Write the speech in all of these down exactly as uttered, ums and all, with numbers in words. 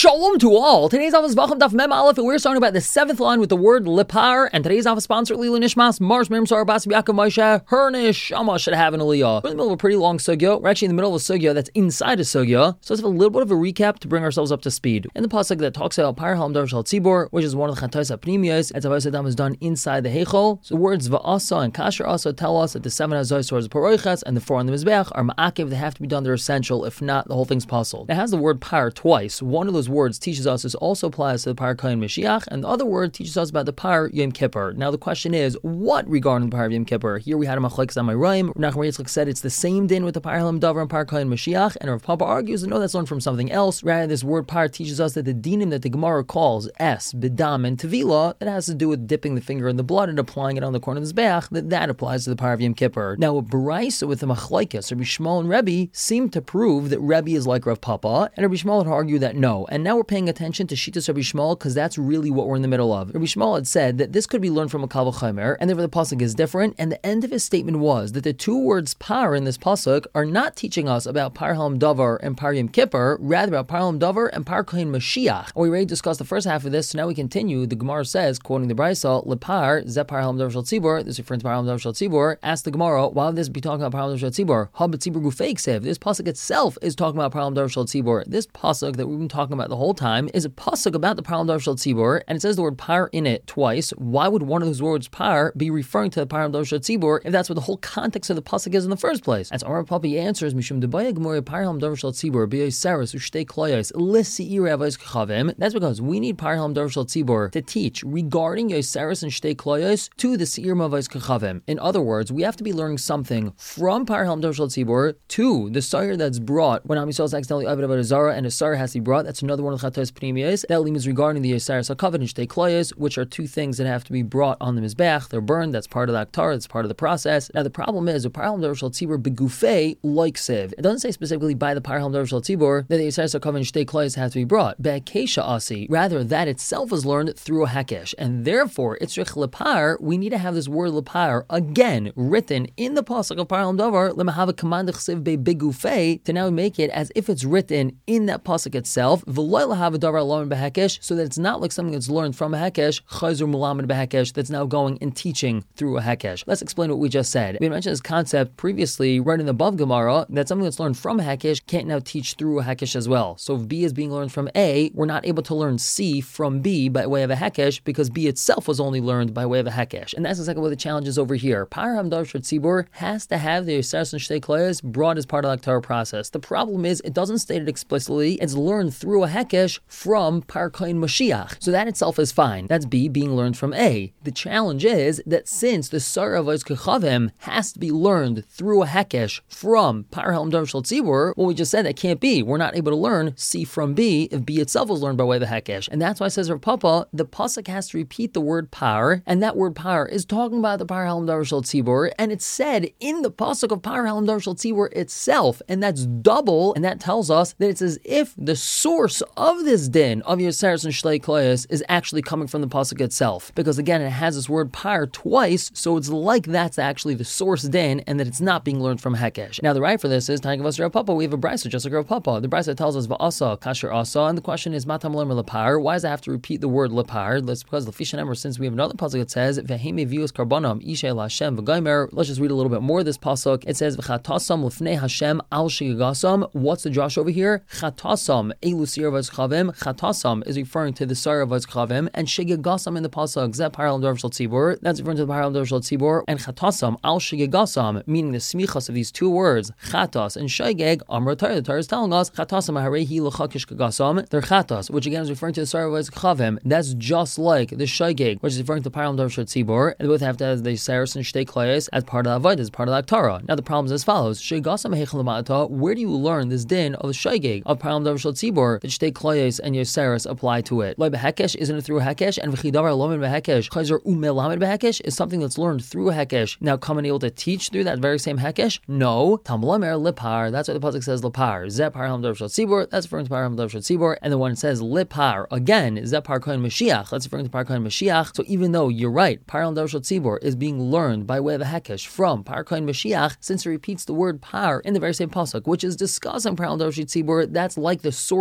Shalom to all. Today's Avos Vacham Daf Mem Aleph, and we're starting about the seventh line with the word Lipar. And today's Avos sponsor Lila Nishmas Mars Miriam Sar Bas Yaakov Moshe Her Neshama should have an Aliyah. We're in the middle of a pretty long sugya. We're actually in the middle of a sugya that's inside a sugya. So let's have a little bit of a recap to bring ourselves up to speed. In the pasuk that talks about Par Halam Dar Shal Tzibor, which is one of the Chatos Apnimiyos, as Avos Adam is done inside the Heichol. So the words Va'asa and Kasher Asa tell us that the seven Hazai swords Paroichas and the four on the Mizbeach are Ma'akev. They have to be done. They're essential. If not, the whole thing's puzzled. It has the word Par twice. One of those words teaches us this also applies to the Par Kain Mashiach, and the other word teaches us about the Par Yom Kippur. Now the question is, what regarding the Par Yom Kippur? Here we had a Machlekes Amayraim. Nachman Yitzchak said it's the same din with the Par Halam Davar and Par Kain Mashiach, and Rav Papa argues that no, that's learned from something else. Rather, this word Par teaches us that the dinim that the Gemara calls Es, Bidam, and Tevila, that has to do with dipping the finger in the blood and applying it on the corner of the Zbeach, that that applies to the Par Yom Kippur. Now a Baraisa with the Machlekes, Rabbi Shmuel and Rebbe, seem to prove that Rebbe is like Rav Papa, and Rabbi Shmuel would argue that no. And now we're paying attention to Shitas Rabbi Shmuel because that's really what we're in the middle of. Rabbi Shmuel had said that this could be learned from a Kal V'chomer, and therefore the pasuk is different. And the end of his statement was that the two words par in this pasuk are not teaching us about Par Halam Davar and Par Yom Kippur, rather about Par Halam Davar and Par Kain Mashiach. And we already discussed the first half of this, so now we continue. The Gemara says, quoting the Brisa, Lepar Zeh Par Halam Davar Shal Tzibor. This refers to Par Halam Davar Shal Tzibor. Ask the Gemara, why would this be talking about Par Halam Davar Shal Tzibor? Ha B'Tzibor Gufei Ksev. This pasuk itself is talking about Par Halam Davar Shal Tzibor. This pasuk that we've been talking about the whole time is a pasuk about the Par Halam Davar Shal Tzibor, and it says the word par in it twice. Why would one of those words par be referring to the Par Halam Davar Shal Tzibor if that's what the whole context of the pasuk is in the first place? As Amar Papi answers, Mishum Debaya Gemara Par Halam Davar Shal Tzibor B'Yay Saras Ushtei Kloyos L'Seir Avos Kachavim. That's because we need Par Halam Davar Shal Tzibor to teach regarding Yosaris and Shtei Kloyos to the Seir Mavos Kachavim. In other words, we have to be learning something from Par Halam Davar Shal Tzibor to the Seir that's brought when Am Yisrael is accidentally Avad Avad Zara and a Seir has to be brought. That's another one of the Chatos Pnimiyos. That lim is regarding the Yosaris HaKavod and Shtei Kloyos, which are two things that have to be brought on the Mizbeach. They're burned. That's part of the Aktar. That's part of the process. Now the problem is, with Par Halam Davar Shal Tzibor begufei like siv. It doesn't say specifically by the Par Halam Davar Shal Tzibor that the Yosaris HaKavod and Shtei Kloyos have to be brought. Be'akesha asi. Rather, that itself is learned through a hekesh, and therefore it's rich lepar. We need to have this word lepar again written in the pasuk of Par Halam Davar lemahava command chsiv be begufei to now make it as if it's written in that pasuk itself. V'loy lahav davar alone behekesh, so that it's not like something that's learned from a hekesh chayzer mulamed behekesh that's now going and teaching through a hekesh. Let's explain what we just said. We mentioned this concept previously right in the above Gemara that something that's learned from a hekesh can't now teach through a hekesh as well. So if B is being learned from A, we're not able to learn C from B by way of a hekesh because B itself was only learned by way of a hekesh. And that's exactly what the challenge is over here. Par Halam Davar Shal Tzibor has to have the Yosaris and Shtei Kloyos brought as part of the Aktar process. The problem is it doesn't state it explicitly. It's learned through a hekesh from Par Kain Mashiach. So that itself is fine. That's B being learned from A. The challenge is that since the Sar Avos Kachavim has to be learned through a hekesh from Par Halam Davar Shal Tzibor, well, we just said that can't be. We're not able to learn C from B if B itself was learned by way of the hekesh. And that's why it says Rav Papa, the pasuk has to repeat the word par, and that word par is talking about the Par Halam Davar Shal Tzibor, and it's said in the pasuk of Par Halam Davar Shal Tzibor itself, and that's double, and that tells us that it's as if the source of this din of Yosaris and Shtei Kloyos is actually coming from the pasuk itself, because again it has this word par twice, so it's like that's actually the source din, and that it's not being learned from hekesh. Now the right for this is Tanakh of Rav Papa. We have a brisa just like Rav Papa. The brisa tells us va'asa kasher asa, and the question is matam lemer lepar. Why does it have to repeat the word lepar? That's because the Fishan Emer, since we have another pasuk that says v'heime vius karbonam ishay laHashem v'gaimer. Let's just read a little bit more of this pasuk. It says v'chatasam lefnei Hashem al shigasam. What's the Josh over here? Chatasam elu sir avos chavim. Chatasam is referring to the sar avos chavim, and shigasam in the pasuk zeh Par Halam Davar Shal Tzibor. That's referring to the Par Halam Davar Shal Tzibor, and chatasam al shigasam, meaning the smichas of these two words chatas and shageg. Amar Torah. The Torah is telling us chatasam harehi l'chakish kagasam. They're chatas, which again is referring to the sar avos chavim. That's just like the shageg, which is referring to Par Halam Davar Shal Tzibor, and they both have to have the Yosaris and Shtei Kloyos as part of the avodah, as part of the Aktara. Now the problem is as follows: shigasam heichel lamata. Where do you learn this din of the shageg of Par Halam Davar Shal Tzibor that Shtei Kloyos and Yosaris apply to it? Like behekesh, isn't it through a hekesh? And v'chidavar lomin behekesh chayzer umelamed behekesh is something that's learned through a hekesh. Now coming able to teach through that very same hekesh? No. Tamlamer lipar. That's why the pasuk says lipar. Zeh Par Halam Davar Shal Tzibor. That's referring to Par Halam Davar Shal Tzibor. And the one that says lipar again is that Par Kain Mashiach. That's referring to Par Kain Mashiach. So even though you're right, Par Halam Davar Shal Tzibor is being learned by way of a hekesh from Par Kain Mashiach, since it repeats the word par in the very same pasuk, which is discussing Par Halam Davar Shal Tzibor, that's like the source din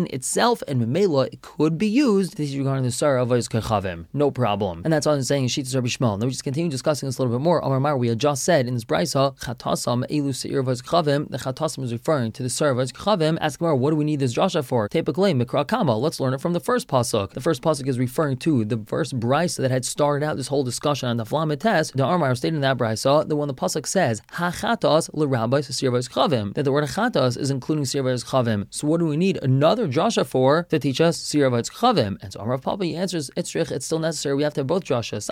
itself, and Memela, it could be used this is regarding the Sarah of Kechavim. No problem. And that's all I'm saying in Shitas Rabbi Shmuel. Now we just continue discussing this a little bit more. Amar Mar, we had just said in this Brisa, Chatasam Elu Seir of Kechavim, the Chatasam is referring to the Sarah of Kechavim. Ask Mar, what do we need this Joshua for? Tepakle Mikra Kama. Let's learn it from the first pasuk. The first pasuk is referring to the first Brisa that had started out this whole discussion on the Flamet test. The Amar stated in that Brisa, the one the pasuk says, Ha Chatas l'Rabbi Seir of Kechavim, that the word Chatas is including Seir of Kechavim. So what do we need another Joshua for to teach us Seir of Kechavim? And so Amar Papa, he answers, it's it's still necessary. We have to have both Joshua.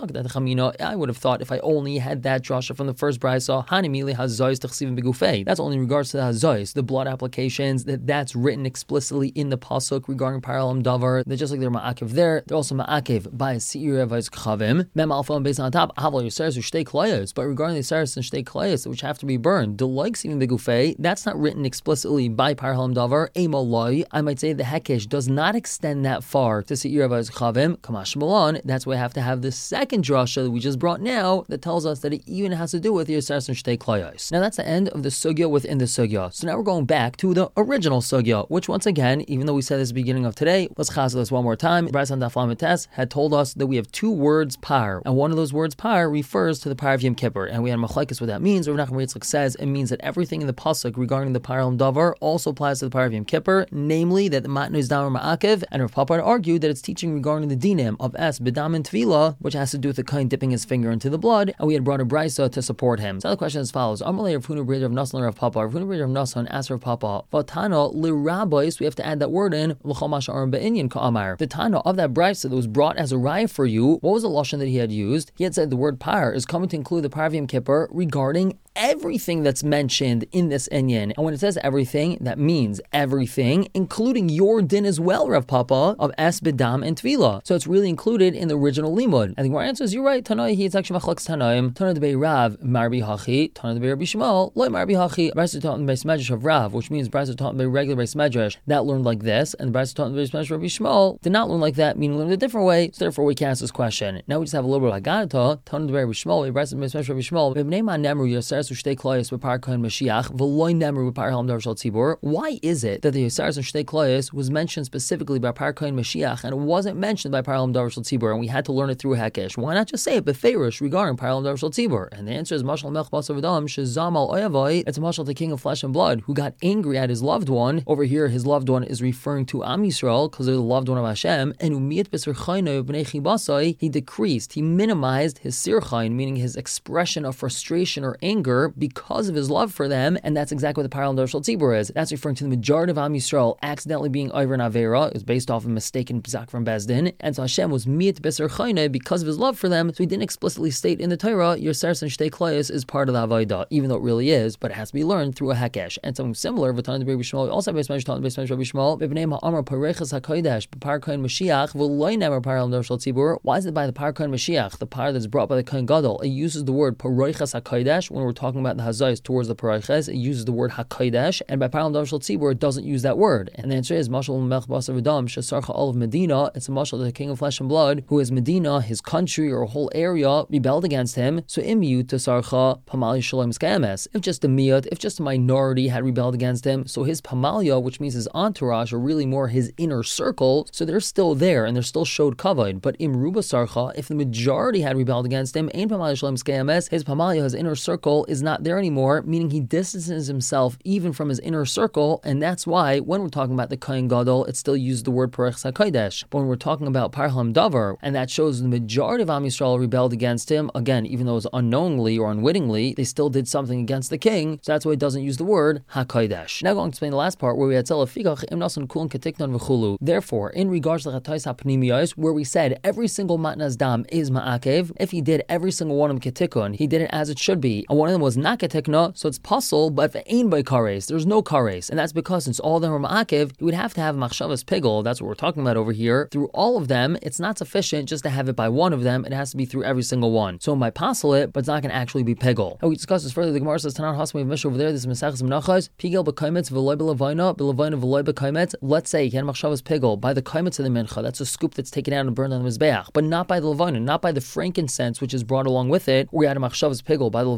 I would have thought if I only had that Joshua from the first Brisa, Hanimili Hazois Tachsivim Begufei. That's only in regards to the Hazois, the blood applications, that that's written explicitly in the pasuk regarding Paralam Davar. That just like they're Ma'akev there, they're also Ma'akev by Seir of Kechavim. Mem Alpha and based on top, Haval Yoseres Shtei Klayos. But regarding the Seres and Shtei Klayos, which have to be burned, the like Sivim Begufei, that's not written explicitly by Paralam Davar. Emaloi, I might say the Hekesh does not extend that far to Seir of Kechavim. Kamash Malon, that's why I have to have the second drasha that we just brought now that tells us that it even has to do with Yoseres and Shtei Klayos. Now that's the end of the sugya within the sugya. So now we're going back to the original sugya, which once again, even though we said this at the beginning of today, let's chazal this one more time. Brisa on Daf Lamed Tes had told us that we have two words par, and one of those words par refers to the par of Yom Kippur, and we had machlekes what that means. Rav Nachman Yitzchak says it means that everything in the pasuk regarding the par al davar also applies to the par of Yom Kippur, namely that the matnu is damar ma'akev, and Rav Papa argued that it's teaching regarding the dinim of es b'dam and tvila, which has to do with the kain dipping his finger into the blood, and we had brought a brisa to support him. So the question is as follows: Amalei Rav Huna B'Rei Rav Nasan Rav Papa. Rav Huna B'Rei Rav Nasan asked Rav Papa, Vatana l'rabbis. We have to add that word in l'chol masha'arim be'inyan ka'amar. The Tana of that brisa that was brought as a raya for you, what was the lashon that he had used? He had said the word par is coming to include the par of Yom Kippur regarding everything that's mentioned in this inyan. And when it says everything, that means everything, including your din as well, Rav Papa, of es b'dam and tvila. So it's really included in the original limud. I think our answer is you're right. Tanai, it's actually machlokes tanaim. Tanai de bei Rav marbi hachi. Tanai de bei Rabbi Shmuel loy marbi hachi. Brisa taught in the beis medrash of Rav, which means Brisa taught in the regular beis medrash that learned like this, and the Brisa taught in the beis medrash of Rabbi Shmuel did not learn like that, meaning learned a different way. So therefore, we can ask this question. Now we just have a little bit of Haggadah. Tanai de bei Rabbi Shmuel, Brisa in the beis medrash of Rabbi Shmuel. V'bnei ma nemru yoseres u'shtei klayos b'par kohen Mashiach v'loy nemru b'par halam davar shel tzibur. Why is it that the yoseres and shtei klayos was mentioned specifically by par kohen Mashiach and it wasn't mentioned by par halam davar shel tzibur, and we had to learn it through a hekesh? Why not just say it beferish regarding par halam davar shel tzibur? And the answer is mashal melch basav adam shezam al oyavai. It's a mashal the king of flesh and blood who got angry at his loved one. Over here, his loved one is referring to Am Yisrael because they're the loved one of Hashem. And umiyat b'sir chayno b'nei chibasai, he decreased, he minimized his sir chayn, meaning his expression of frustration or anger because of his love for them, and that's exactly what the par halam davar shel tzibur is. That's referring to the majority of Am Yisrael accidentally being over an avera. It was based off a mistaken psak from Bezdin, and so Hashem was miyat b'sir chayno because of his love for them. So he didn't explicitly state in the Torah your seres and shtei klayos is part of the avodah, even though it really is, but it has to be learned through a hekesh. And something similar, V'tanu de Rabbi Shmuel, we also have beis medrash, Tanu de beis medrash Rabbi Shmuel, B'bnei ha'amar pareichas hakodesh b'par kohen Mashiach v'loy nemer par halam davar shel tzibur. Why is it by the par kohen Mashiach, the par that's brought by the kohen gadol? It uses the word pareichas hakodesh when we're talking about the hazayis towards the pareichas. It uses the word hakodesh, and by par halam davar shel tzibur it doesn't use that word. And the answer is mashal melch basav adam shesarcha all of Medina. It's a mashal the king of flesh and blood who is Medina, his country or whole area rebelled against him. So imiyut tasarcha pamali shalom skayames. If just a miyut, if just a minority had rebelled against him, so his pamalia, which means his entourage, or really more his inner circle, so they're still there and they're still showed kavod. But imruba sarcha, if the majority had rebelled against him, ain pamali shalom skayames, his pamalia, his inner circle, is not there anymore, meaning he distances himself even from his inner circle, and that's why when we're talking about the kohen gadol, it still uses the word parech hakodesh. But when we're talking about par halam davar, and that shows the majority of Am Yisrael rebelled against him, again, even though it was unknowingly or unwittingly, they still did something against the king, so that's why it doesn't use the word hakodesh. Now going to explain the last part where we had telafikach im nasan kulon ketiknon v'chulu. Therefore, in regards to the chatais hapnimiyos, where we said every single matnas dam is ma'akev, if he did every single one of them ketikon, he did it as it should be, and one of them was not ketikna, so it's puzzle, but if it ain't by kares, there's no kares, and that's because since all of them are ma'akev, you would have to have machshavas pigel. That's what we're talking about over here. Through all of them, it's not sufficient just to have it by one of them, it has to be through every single one. So it might puzzle it, but it's not going to actually be pigel. And we discuss this further. The Gemara says, Tanan Hasmi of Mishnah over there, this is Mesachas Menachos, pigel b'kaimetz v'loy b'levayna, b'levayna v'loy b'kaimetz. Let's say he had machshavas pigel by the kaimetz of the mincha, that's a scoop that's taken out and burned on the mizbeach, but not by the levayna, not by the frankincense which is brought along with it, or he had a machshavas pigel by the levayna, but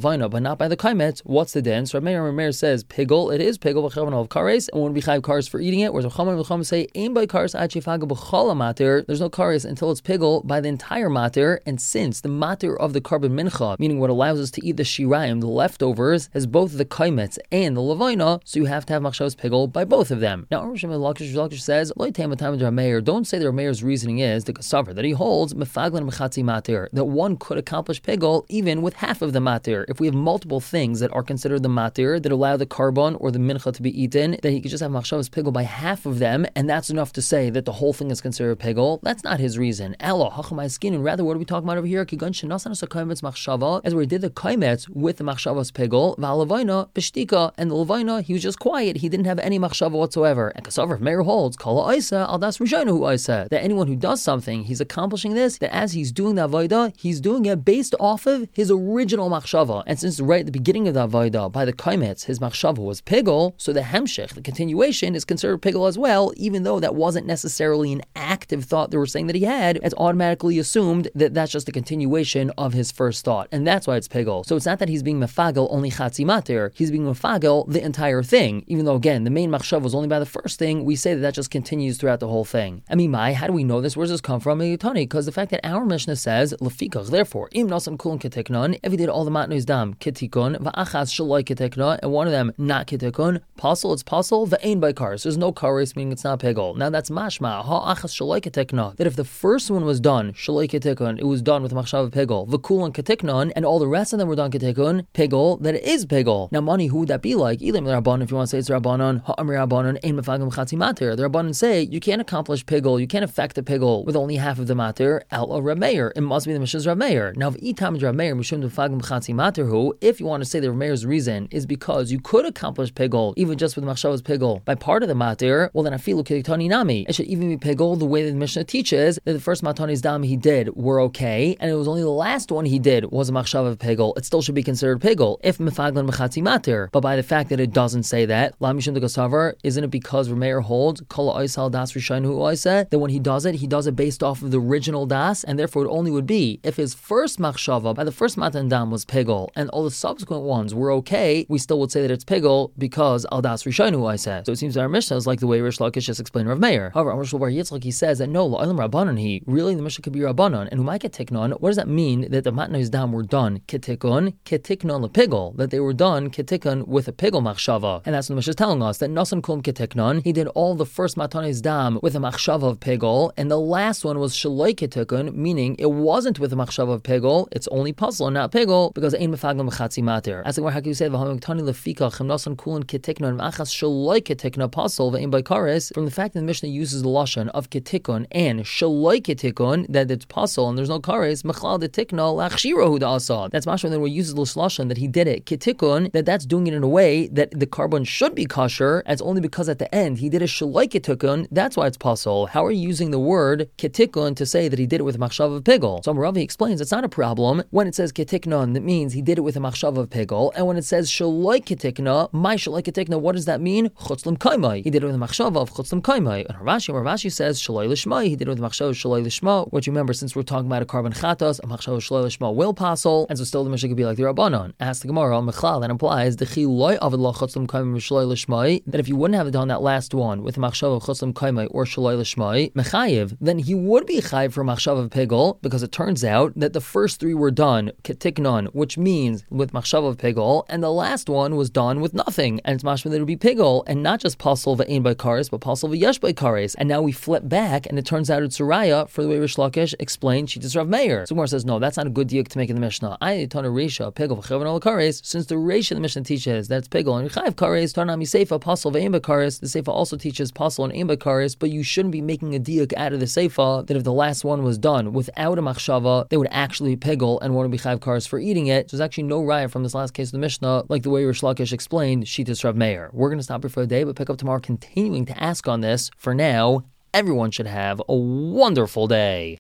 not by the kaimetz, what's the din? So Rav Meir, Rav Meir says pigel, it is pigel v'chevan of kares, and won't be chayv kares for eating it. Whereas Chachamim and Chachamim say ein by kares ad shefaga b'chol matir. There's no kares until it's pigel by the entire matir, and since the matir of the carbon mincha, meaning what allows us to eat the shirayim, the leftovers, has both the kaimetz and the levina, so you have to have machshavas pigel by both of them. Now, Rosh Lakish Lakish says, Lo yitam b'tam Rav Meir. Don't say that Rav Meir's reasoning is the kasavar that he holds mefaglan mechatzi matir, that one could accomplish pigel even with half of the matir. If we have multiple things that are considered the matir that allow the carbon or the mincha to be eaten, then he could just have machshavas pigel by half of them, and that's enough to say that the whole thing is considered pigel. That's not his reason. Elo hachamai skin, and rather, what are we talking about over here? Kigan shenasan as a kaimetz machshava, as we did the kaimetz with the machshavas pigel, va'alavayna b'shtika, and the levayna he was just quiet. He didn't have any machshava whatsoever. And kasavar Meir holds kala aisa al das rishayna hu aisa, that anyone who does something, he's accomplishing this, that as he's doing the avodah, he's doing it based off of his original machshava. And since right at the beginning of the avodah, by the kaimetz, his machshava was pigel, so the hemshech, the continuation, is considered pigel as well, even though that wasn't necessarily an active thought they were saying that he had. It's automatically assumed that that's just a continuation of his first thought, and that's why it's pigel. So it's not that he's being mefagel only chatzi matir, he's being mefagel the entire thing, even though again the main machshava was only by the first thing. We say that that just continues throughout the whole thing. I mean, my, how do we know this? Where does this come from? Because the fact that our Mishnah says lefikach, therefore im nasan kulon keteknon, if he did all the matnos dam ketikon va'achas shaloi ketekna, and one of them not ketikon, pasul, it's pasul, ve'ein by kares, there's no kares, meaning it's not pigel. Now that's mashma ha'achas shaloi ketekna, that if the first one was done shaloi ketekon, it was done with machshav pigel, v'kulon keteknon, and all the rest of them were done ketekon, pigel, that it is pigel. Now money, who would that be like? Ilim Rabbanon, if you want to say it's Rabbanon, ha'amri Rabbanon, ein mefagim chatzi matir. The Rabbanon say you can't accomplish pigel, you can't affect the pigel with only half of the matir. El Rav Meir, it must be the Mishnah's Rav Meir. Now, if itam Rav Meir mishum mefagim chatzi matir, who, if you want to say that Rav Meir's reason is because you could accomplish pigel even just with machshavas pigel by part of the matir, well then afilu kitani nami, it should even be pigel the way that the Mishnah teaches that the first matanis dam he did were okay, and it was only the last one he did was a machshav of pigel. It still should be considered pigel if mefaglan mechatzi matir. But by the fact that it doesn't say that, la mishum de gasavar, isn't it because Rav Meir holds kol oisal das rishayin hu oisa, that when he does it, he does it based off of the original das, and therefore it only would be if his first machshava by the first matan dam was pigel and all the subsequent ones were okay, we still would say that it's pigel because al das rishayin hu oisa. So it seems that our Mishnah is like the way Rish Lakish just explained Rav Meir. However, Rosh Bar Yitzchak, he says that no, la'olam rabbanon, he really the Mishnah could be rabbanon, and who might get tiknon. What does that mean that the matnos dam were done ketikon ketiknon lepigel, that they were done ketikon with a pigel machshava? And that's what the Mishnah is telling us, that nasan kum ketiknon, he did all the first matanis dam with a machshava of pigel, and the last one was shaloi ketikon, meaning it wasn't with a machshava of pigel, it's only puzzle, not pigel, because ein mefaglam mechatzi matir. As the Gemara Haku said, v'hamktani lefikach chem nasan kulon ketiknon v'achas shaloi ketikna puzzle ve'ein by kares, from the fact that the Mishnah uses the lashon of ketikon and shaloi ketikon, that it's puzzle and there's no kares, mechlal de tikna lachshirahu da'asa. That's mashma that we use the lashon that he did it ketikon, that that's doing it in a way that the carbon should be kosher, and it's only because at the end he did a shaloi ketikon, that's why it's puzzle. How are you using the word ketikon to say that he did it with a machshav of pigel? So Ravi explains it's not a problem when it says ketiknon, that means he did it with a machshav of pigel, and when it says shaloi ketikna, my shaloi ketikna, what does that mean? Chutzlam kaimai, he did it with a machshav of chutzlam kaimai. And Rashi, Rashi says shaloi lishma, he did it with a machshav of shaloi lishma, which, remember, since we're talking about a carbon chatos, a machshav of shaloi lishma will passel, and so still the Mishnah could be like the Rabbanon. Ask the Gemara, mechlal, that implies the chi loy avad la chutzlam kaimai shaloi lishma, that if you wouldn't have done that last one with a machshav of chutzlam kaimai or shaloi lishma mechayiv, then he would be chayiv for machshav of pigel, because it turns out that the first three were done ketiknon, which means with machshav of pigel, and the last one was done with nothing, and it's mashma that it would be pigel, and not just pasul ve'ein by kares, but pasul ve'yesh by kares. And now we flip back, and it turns out it's Suraya for the way Rish Lakish explained Shittas Rav Meir. So Gemara says, no, that's not a good diuk to make in the Mishnah. I ton of Reisha, pigel v'chevan al kares, since the Reisha the Mishnah teaches that's pigel and chayiv kares, tarnami seifa pasul ve'ein by kares, the seifa also teaches pasul and ein by kares, but you shouldn't be making a diuk out of the seifa that if the last one was done without a machshava, they would actually be pigel and wouldn't be chayiv kares for eating it. So there's actually no raya from this last case of the Mishnah, like the way Rish Lakish explained Shittas Rav Meir. We're going to stop here for a day, but pick up tomorrow continuing to ask on this. For now, everyone should have a wonderful day.